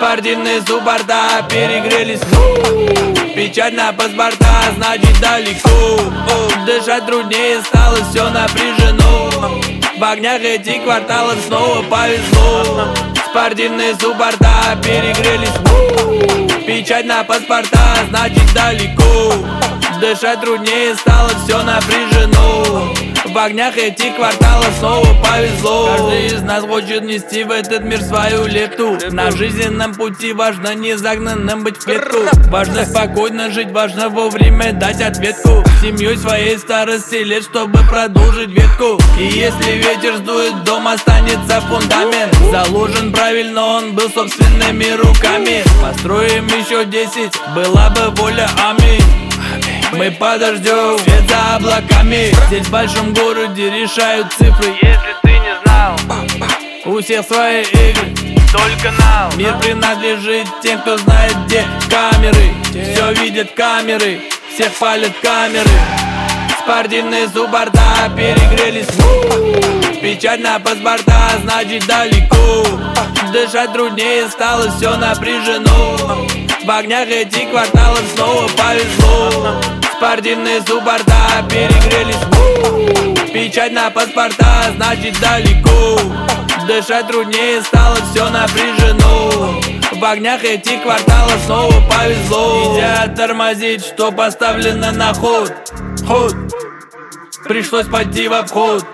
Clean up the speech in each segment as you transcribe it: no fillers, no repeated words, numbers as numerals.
Спортивные суппорта перегрелись. Печать на паспорта, значит далеко. Дышать труднее стало, все напряжено. В огнях этих кварталов снова повезло. Спортивные суппорта перегрелись. Печать на паспорта, значит далеко. Дышать труднее стало, все напряжено. В огнях этих кварталов снова повезло. Каждый из нас хочет нести в этот мир свою лепту. На жизненном пути важно не загнанным быть в клетку. Важно спокойно жить, важно вовремя дать ответку. Семьей своей старости лет, чтобы продолжить ветку. И если ветер сдует, дом останется фундамент. Заложен правильно, он был собственными руками. Построим еще 10, была бы воля, аминь. Мы подождем свет за облаками. Здесь в большом городе решают цифры. Если ты не знал, У всех свои игры, только нам. мир принадлежит тем, кто знает, где камеры. Все видят камеры, всех палят камеры. Спортивные суппорта перегрелись. Печать на паспорта, значит далеко. Дышать труднее стало, все напряжено. В огнях этих кварталов снова повезло. Спортивные суппорта перегрелись. Печать на паспорта, значит далеко. Дышать труднее стало, все напряжено. В огнях этих кварталов снова повезло. Нельзя тормозить, что поставлено на ход. Пришлось пойти в обход.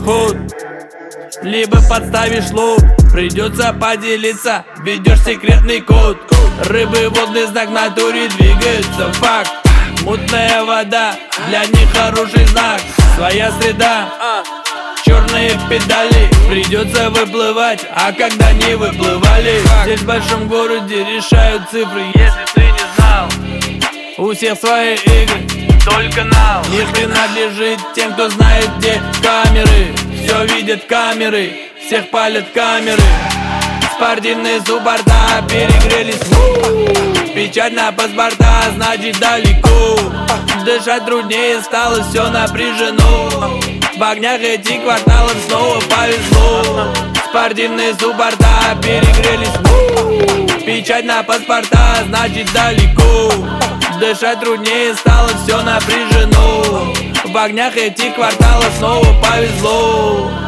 Либо подставишь лоб, придется поделиться, ведешь секретный код. Рыбы водный знак в натуре двигается, факт. Мутная вода, для них хороший знак. Своя среда, черные педали, придется выплывать, а когда не выплывали. Здесь в большом городе решают цифры. Если ты не знал, У всех свои игры, только нам. мир принадлежит тем, кто знает, где камеры. Все видят камеры, всех палят камеры. Спортивные суппорта перегрелись. Печать на паспорта, значит далеко. Дышать труднее стало, все напряжено. В огнях этих кварталов снова повезло. Спортивные суппорта перегрелись. Печать на паспорта, значит далеко. Дышать труднее стало, все напряжено. В огнях этих кварталов снова повезло.